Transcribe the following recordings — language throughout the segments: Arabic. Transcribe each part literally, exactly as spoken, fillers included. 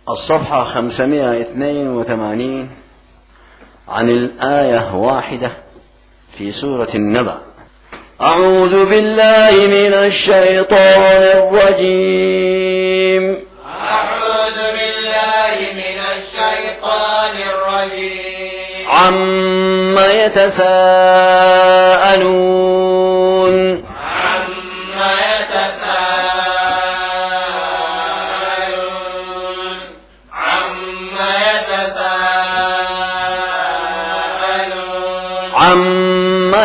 الصفحة خمسمائة واثنين وثمانين عن الآية واحدة في سورة النبأ. أعوذ بالله من الشيطان الرجيم. أعوذ بالله من الشيطان الرجيم. عما يتساءلون. عما يتساءلون. عما يتساءلون. عما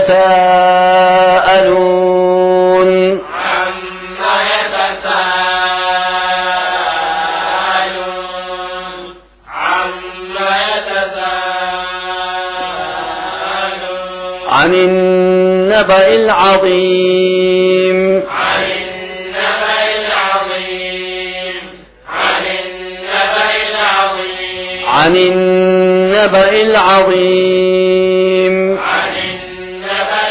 يتساءلون. عما يتساءلون. عما يتساءلون. عن النبأ العظيم. عن النبأ العظيم. عن النبأ العظيم. عن النبأ العظيم. عن النبأ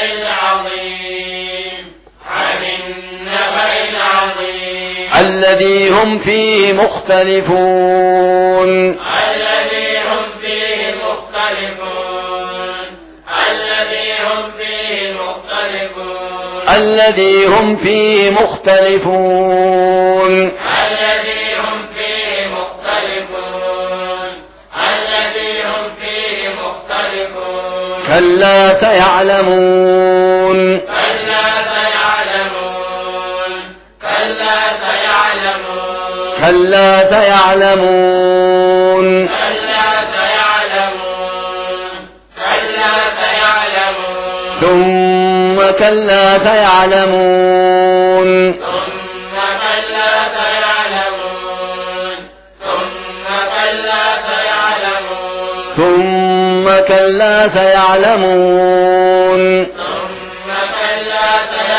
العظيم. عن النبأ العظيم. الذي هم فيه مختلفون. الذي هم فيه مختلفون. الذي هم فيه مختلفون. الذي هم فيه مختلفون. الذي هم فيه مختلفون. الذي هم فيه مختلفون. كلا سيعلمون. كلا سيعلمون. كلا سيعلمون. كلا سيعلمون. كلا سيعلمون. كلا سيعلمون. ثم كلا سيعلمون. ثم كلا سيعلمون. ثم كلا سيعلمون. ثم كلا سيعلمون. ثم كلا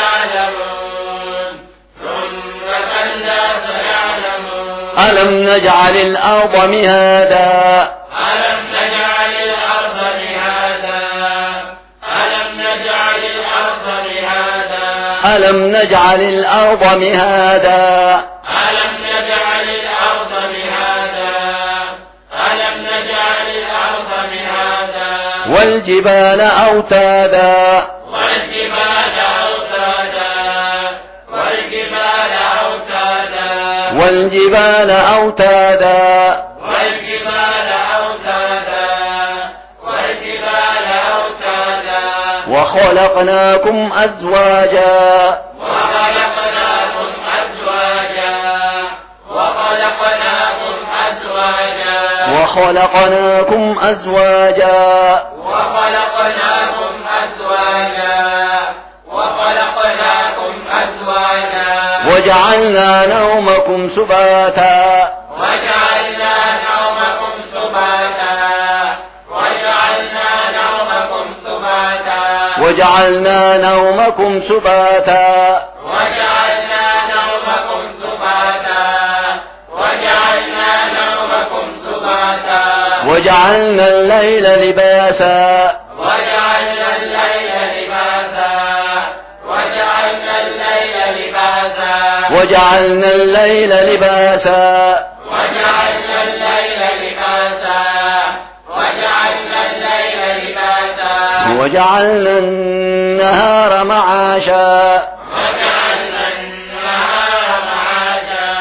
سيعلمون. ثم كلا سيعلمون. ألم نجعل الأرض مهادا. ألم نجعل الأرض مهادا. ألم نجعل الأرض مهادا. ألم نجعل الأرض مهادا. ألم نجعل الأرض مهادا. ألم نجعل الأرض مهادا. والجبال أوتادا. والجبال أوتادا. والجبال أوتادا. والجبال أوتادا. والجبال أوتادا. والجبال أوتادا. وخلقناكم أزواجا. وخلقناكم أزواجا. وخلقناكم أزواجا. وخلقناكم أزواجا. وخلقناكم أزواجا. وخلقناكم أزواجا. وجعلنا نومكم سباتا. وجعلنا نومكم سباتا. وجعلنا نومكم سباتا. وجعلنا نومكم سباتا. وجعلنا نومكم سباتا. وجعلنا نومكم سباتا. وجعلنا الليل لباسا. وجعلنا الليل لباسا. وجعلنا الليل لباسا. وجعلنا الليل لباسا. وجعلنا الليل لباسا. وجعلنا الليل لباسا. وجعلنا النهار معاشا. وجعلنا النهار معاشا.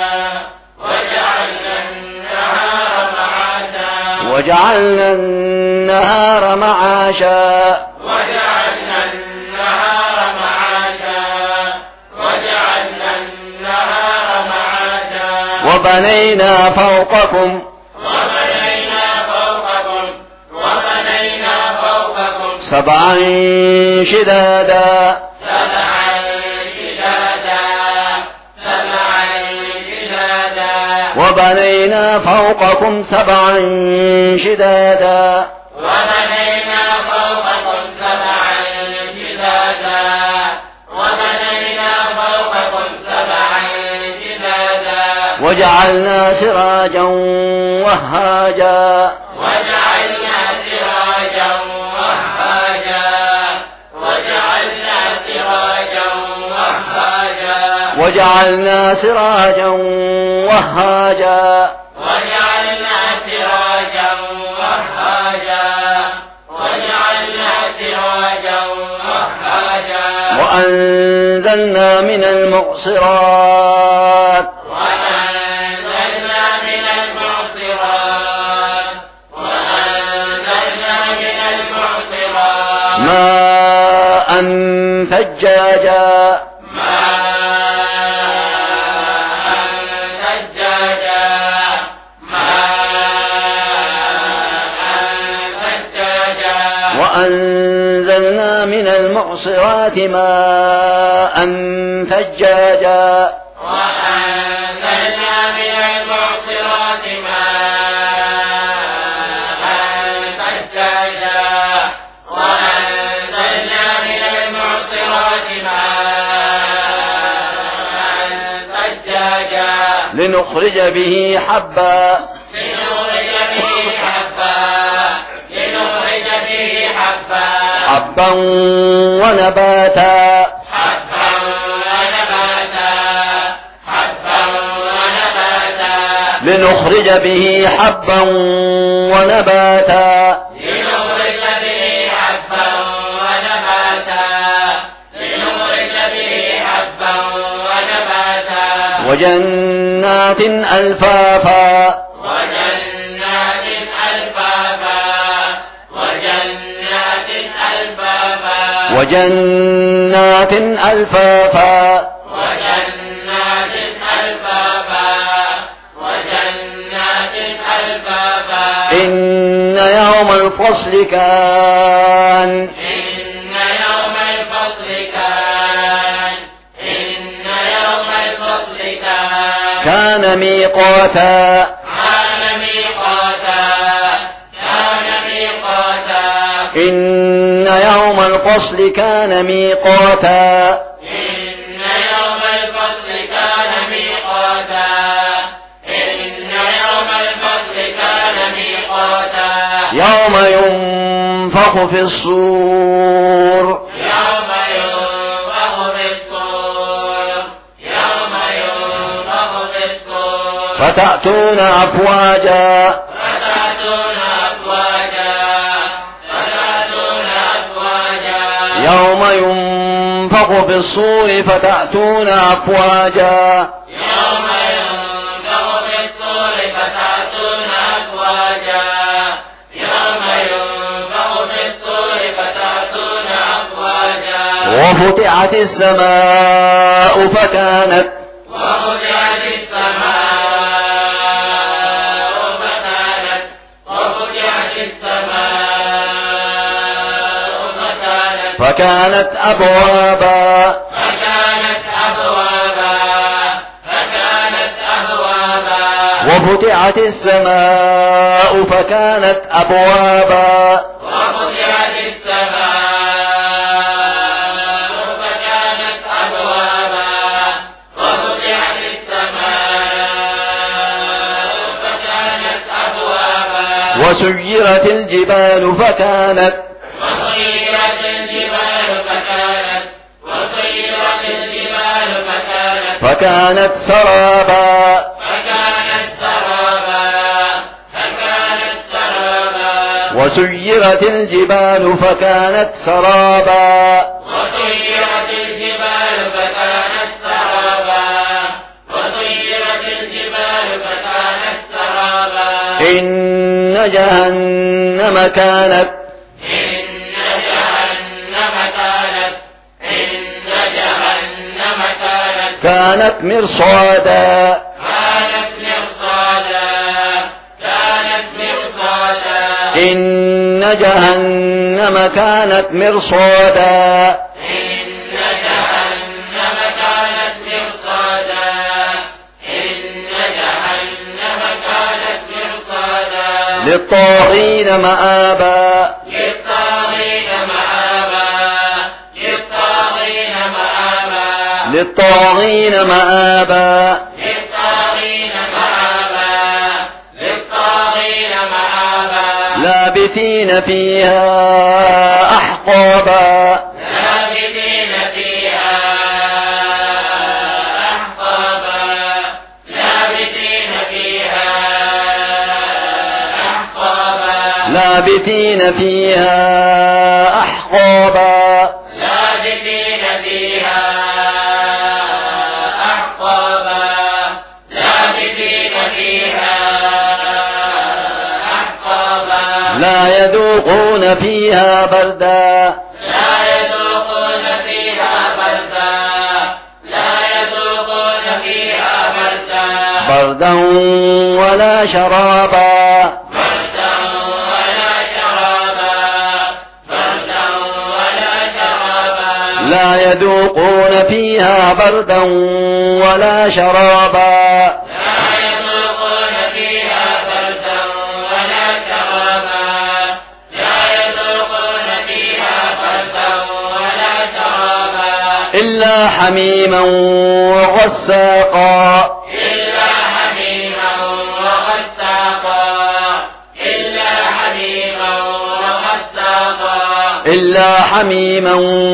وجعلنا النهار معاشا. وجعلنا النهار معاشا. وجعلنا النهار معاشا. وجعلنا النهار معاشا. وبنينا فوقكم. وبنينا فوقكم. وبنينا فوقكم. سبعا شدادا. سبعا شدادا. سبعا شدادا. وبنينا فوقكم سبعا شدادا. وبنينا فوقكم سبعا شدادا. وبنينا فوقكم سبعا شدادا. وجعلنا سراجا وهاجا. وجعلنا سراجا وهاجا. وجعلنا سراجا وهاجا. وجعلنا سراجا وهاجا. وجعلنا وأنزلنا من المعصرات وأنزلنا من المعصرات وأنزلنا من المعصرات ماء ثجاجا وأنزلنا من المعصرات ماء ثجاجا وأنزلنا من المعصرات ماء ثجاجا وأنزلنا من المعصرات ماء ثجاجا لنخرج به حبا لنخرج به حبا لنخرج به حبا حبا ونباتا حبا ونباتا حبا ونباتا لنخرج به حبا ونباتا لنخرج به حبا ونباتا لنخرج به حبا ونباتا وجنات ألفافا وجنات ألفافا وجنات ألفافا وجنات ألفافا وجنات ألفافا وجنات ألفافا إن يوم الفصل كان إن يوم الفصل كان إن يوم الفصل كان كان ميقاتا كان ميقاتا كان ميقاتا إن يوم الفصل كان ميقاتا إن يوم الفصل كان ميقاتا إن يوم الفصل كان ميقاتا يوم ينفخ في الصور يوم ينفخ في الصور يوم ينفخ في الصور فتأتون أفواجا فتأتون أفواجا فتأتون أفواجا يوم ينفخ في الصور فتأتون أفواجا يوم ينفخ في الصور فتأتون أفواجا يوم ينفخ في الصور فتأتون أفواجا وفتحت السماء فكانت وفتحت السماء فكانت وفتحت السماء فكانت فكانت أبوابا فكانت أبوابا فكانت أبوابا وفتحت السماء فكانت أبوابا وفتحت السماء فكانت أبوابا وفتحت السماء فكانت أبوابا وسيرت الجبال فكانت وسيرت الجبال فكانت وسيرت الجبال فكانت فكانت سرابا فكانت سرابا فكانت سرابا وسيرت الجبال فكانت سرابا وسيرت الجبال فكانت سرابا وسيرت الجبال فكانت سرابا إن جهنم كانت إن جهنم كانت إن جهنم كانت كانت مرصادا كانت مرصادا كانت مرصادا إن جهنم كانت مرصادا إن جهنم كانت مرصادا إن جهنم كانت مرصادا للطاغين مآبا للطاغين مآبا للطاغين مآبا للطاغين مآبا للطاغين مآبا للطاغين مآبا لابثين فيها أحقابا لابثين فيها أحقابا لابثين فيها أحقابا لابثين فيها أحقابا لابثين فيها لا يذوقون فيها بردا لا يذوقون فيها بردا لا يذوقون فيها بردا بردا ولا شرابا بردا ولا شرابا بردا ولا شرابا لا يذوقون فيها بردا ولا شرابا لا يذوقون فيها بردا ولا شرابا لا يذوقون فيها بردا ولا شرابا إلا حميما وغساقا إلا حميما وغساقا إلا حميما وغساقا إلا حميما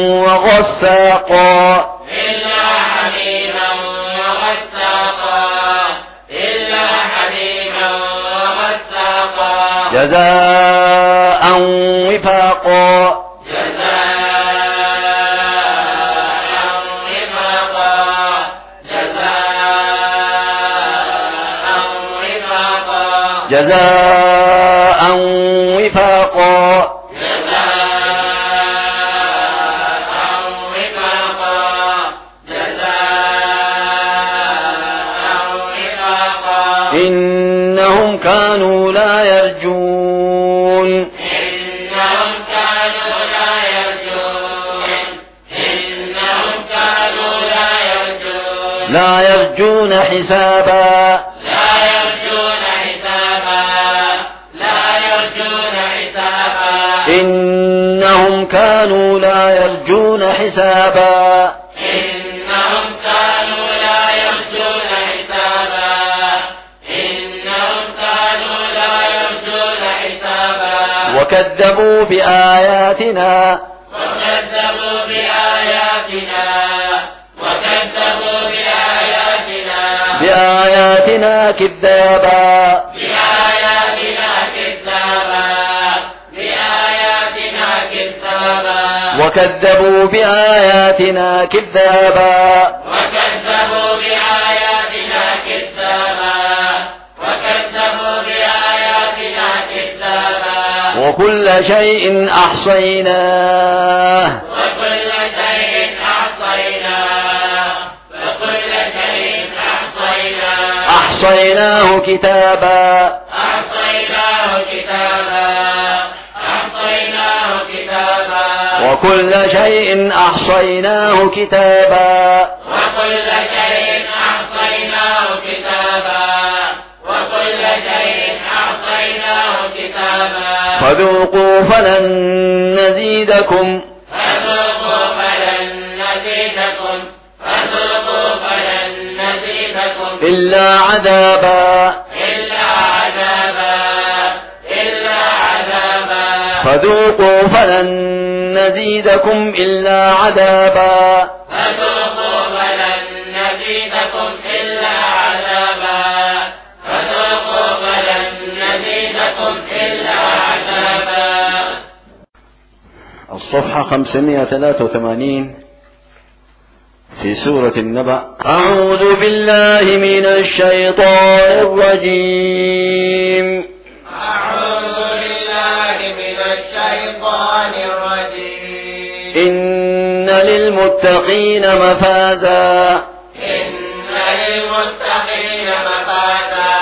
وغساقا إلا حميما وغساقا إلا حميما وغساقا جزاء وفاقا جزاء وفاقا جزاء وفاقا جزاء وفاقا إنهم كانوا لا يرجون إنهم كانوا لا يرجون إنهم كانوا لا يرجون لا يرجون حسابا لا يرجون حسابا لا يرجون حسابا إنهم كانوا لا يرجون حسابا إنهم كانوا لا يرجون حسابا إنهم كانوا لا يرجون حسابا وكذبوا بآياتنا وكذبوا بآياتنا وكذبوا بآياتنا بآياتنا كذابا بآياتنا كذابا بآياتنا كذابا وكذبوا بآياتنا كذابا وكذبوا بآياتنا كذابا وكذبوا بآياتنا كذابا وكل شيء أحصيناه وكل شيء أحصيناه وكل شيء أحصيناه أحصيناه كتابا أحصيناه كتابا أحصيناه كتابا وكل شيء أحصيناه كتابا وكل شيء أحصيناه كتابا وكل شيء أحصيناه كتابا فذوقوا فلن نزيدكم فذوقوا فلن نزيدكم فذوقوا فلن نزيدكم إلا عذابا إلا عذابا إلا عذابا فذوقوا فلن نزيدكم إلا عذابا فذوقوا فلن نزيدكم إلا عذابا فذوقوا فلن نزيدكم إلا عذابا. الصفحة خمسمائة وثلاثة وثمانين في سورة النبأ. أعوذ بالله من الشيطان الرجيم. أعوذ بالله من الشيطان الرجيم. إن للمتقين مفازا إن للمتقين مفازا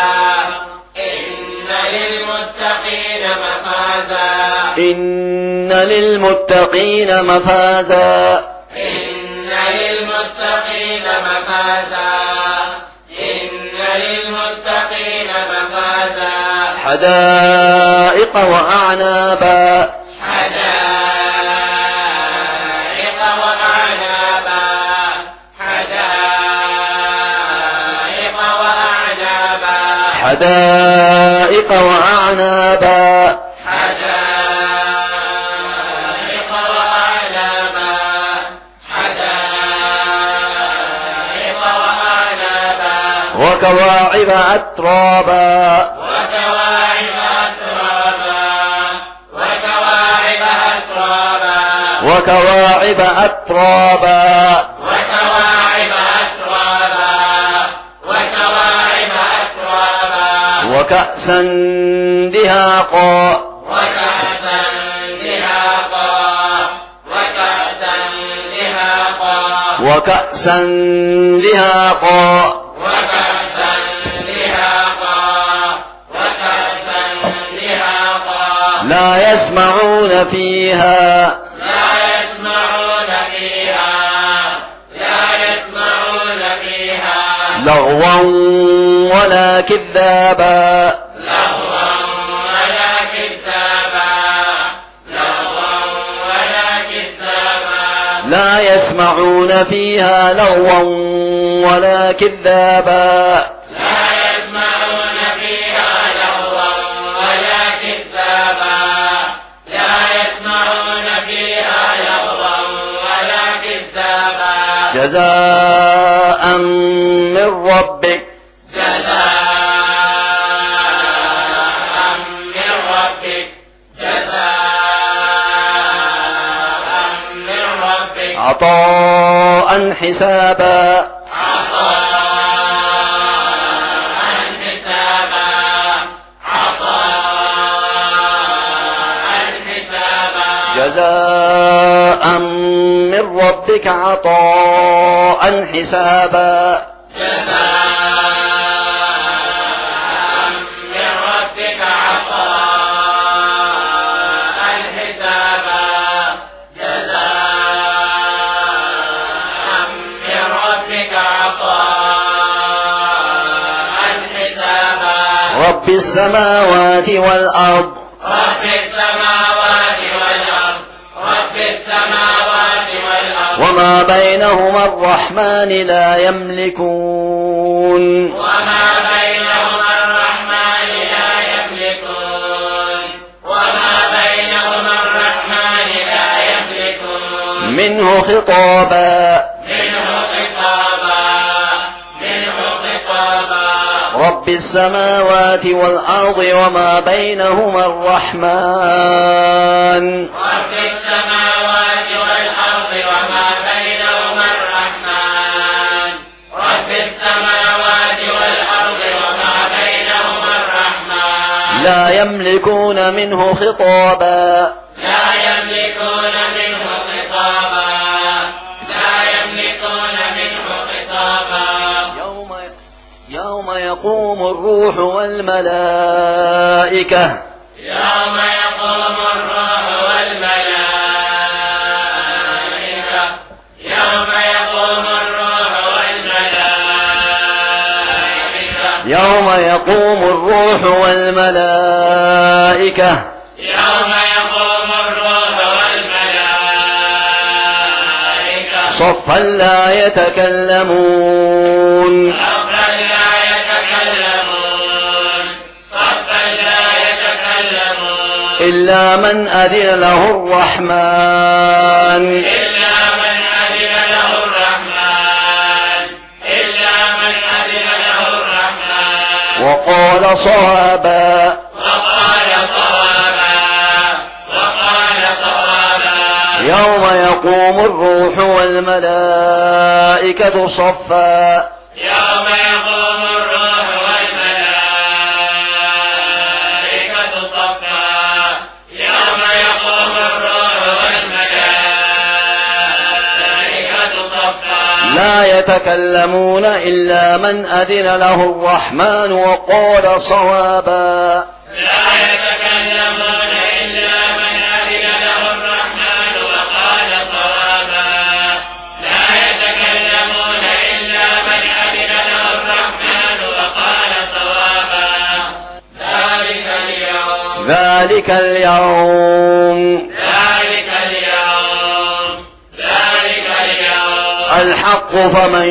إن للمتقين مفازا إن للمتقين مفازا إن للمتقين مفازا إن للمتقين مفازا حدائق وأعنابا حدائق وأعنابا حدائق وأعنابا حدائق وأعنابا حدائق وأعنابا حدائق وأعنابا وكواعب أترابا وكواعب أترابا وكواعب أترابا وكواعب أترابا وكواعب أترابا وكواعب أترابا وكأسا دهاقا وكأسا وكأسا دهاقا وكأسا دهاقا وكأسا دهاقا لا يسمعون فيها لا يسمعون فيها لا يسمعون فيها لغوا ولا كذابا لغوا ولا كذابا لغوا ولا كذابا لا يسمعون فيها لغوا ولا كذابا لا يسمعون فيها لغوا ولا كذابا لا يسمعون فيها لغوا ولا كذابا جزاء من ربك جزاء من ربك جزاء من ربك عطاء حسابا عطاء حسابا عطاء حسابا جزاء من ربك عطاء حسابا جزاء من ربك عطاء حسابا جزاء من ربك عطاء حسابا رب السماوات والأرض رب السماوات والأرض رب السماوات والأرض وما بينهما الرحمن لا يملكون وما بينهما الرحمن لا يملكون وما بينهما الرحمن لا يملكون منه خطابا منه خطابا منه خطابا رب السماوات والأرض وما بينهما الرحمن رب السماوات والأرض وما بينهما الرحمن رب السماوات والأرض وما بينهما الرحمن لا يملكون منه خطابا لا يملكون منه خطابا لا يملكون منه خطابا يوم يوم يقوم الروح والملائكة يوم يقوم الروح والملائكة يوم يقوم الروح والملائكة يوم يقوم الروح والملائكة يوم يقوم الروح والملائكة صفا لا يتكلمون صفا لا يتكلمون صفا لا يتكلمون إلا من أذن له الرحمن إلا من أذن له الرحمن إلا من أذن له الرحمن وقال صوابا وقال صوابا وقال صوابا يوم يقوم الروح والملائكة صفا يوم يقوم الروح والملائكة صفا يوم يقوم الروح والملائكة صفا لا يتكلمون إلا من أذن له الرحمن وقال صوابا لا يتكلمون إلا من أذن له الرحمن وقال صوابا لا يتكلمون إلا من أذن له الرحمن وقال صوابا ذلك اليوم ذلك اليوم ذلك اليوم ذلك اليوم الحق فمن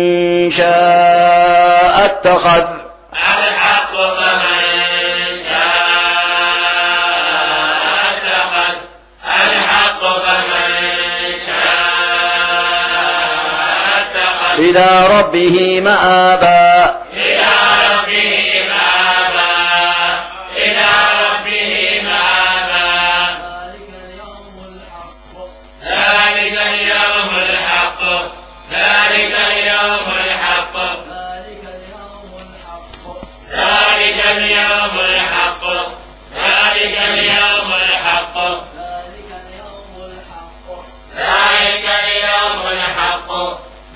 شاء اتخذ الحق فمن شاء اتخذ الحق فمن شاء اتخذ إلى ربه مآبا إلى ربه مآبا إلى ربه مآبا ذلك اليوم الحق ذلك اليوم الحق ذلك اليوم الحق ذلك اليوم الحق ذلك اليوم الحق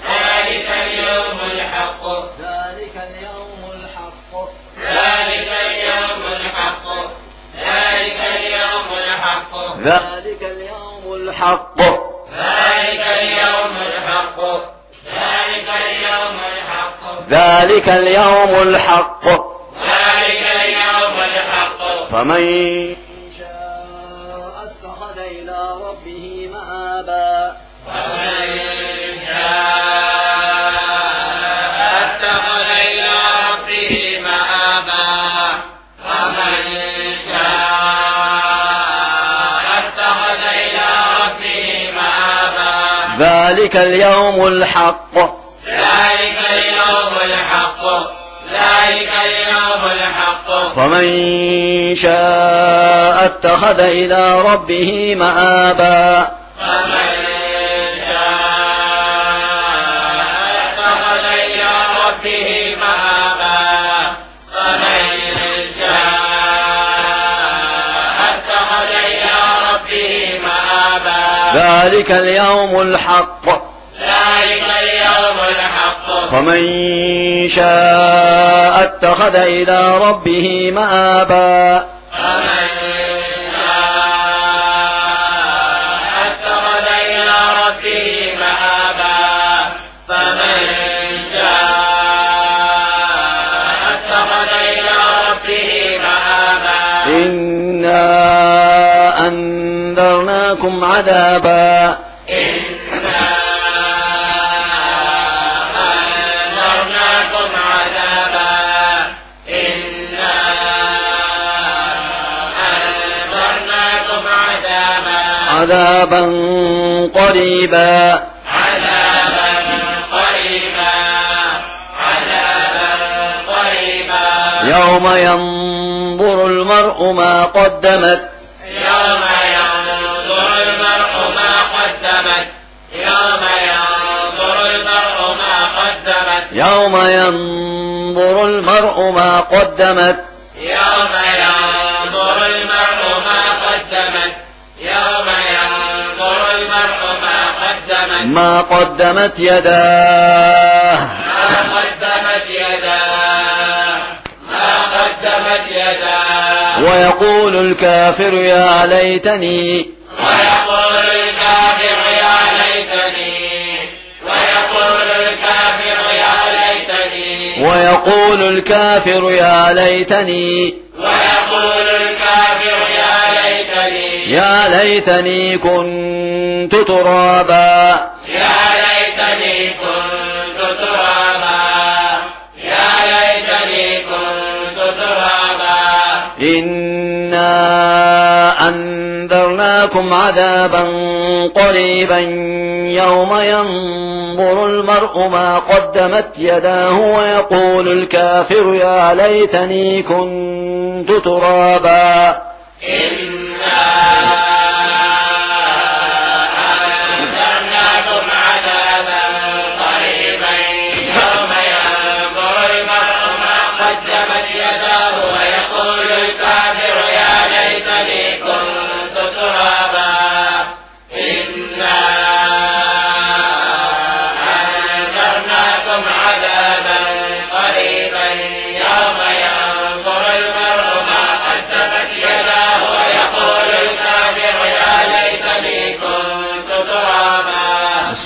ذلك اليوم الحق ذلك اليوم الحق ذلك اليوم الحق ذلك اليوم الحق ذلك اليوم الحق فمن شاء اتخذ إلى ربه مآبا فمن شاء اتخذ إلى ربه مآبا فمن شاء اتخذ إلى ربه مآبا ذلك اليوم الحق ذلك اليوم الحق ذلك اليوم الحق فمن شاء اتخذ إلى ربه مآبا فمن شاء اتخذ إلى ربه مآبا فمن شاء اتخذ إلى ربه مآبا ذلك اليوم الحق ذلك اليوم الحق فمن شاء اتخذ إلى ربه مآبا فمن شاء اتخذ إلى ربه مآبا فمن شاء اتخذ إلى ربه مآبا إنا أنذرناكم عذابا إنا أنذرناكم عذابا إنا أنذرناكم عذابا عذابا قريبا عذابا قريبا عذابا قريبا يوم ينظر المرء ما قدمت يوم ينظر المرء ما قدمت يوم ينظر المرء ما قدمت يوم ينظر المرء ما قدمت يوم ينظر المرء ما قدمت يوم ينظر المرء ما قدمت ما قدمت يداه ما قدمت يداه ما قدمت يداه ويقول الكافر يا ليتني ويقول الكافر يا ليتني ويقول الكافر يا ليتني ويقول الكافر يا ليتني ويقول الكافر يا ليتني يا ليتني كنت ترابا يا ليتني كنت ترابا يا ليتني كنت ترابا إنا أنذرناكم عذابا قريبا يوم ينظر المرء ما قدمت يداه ويقول الكافر يا ليتني كنت ترابا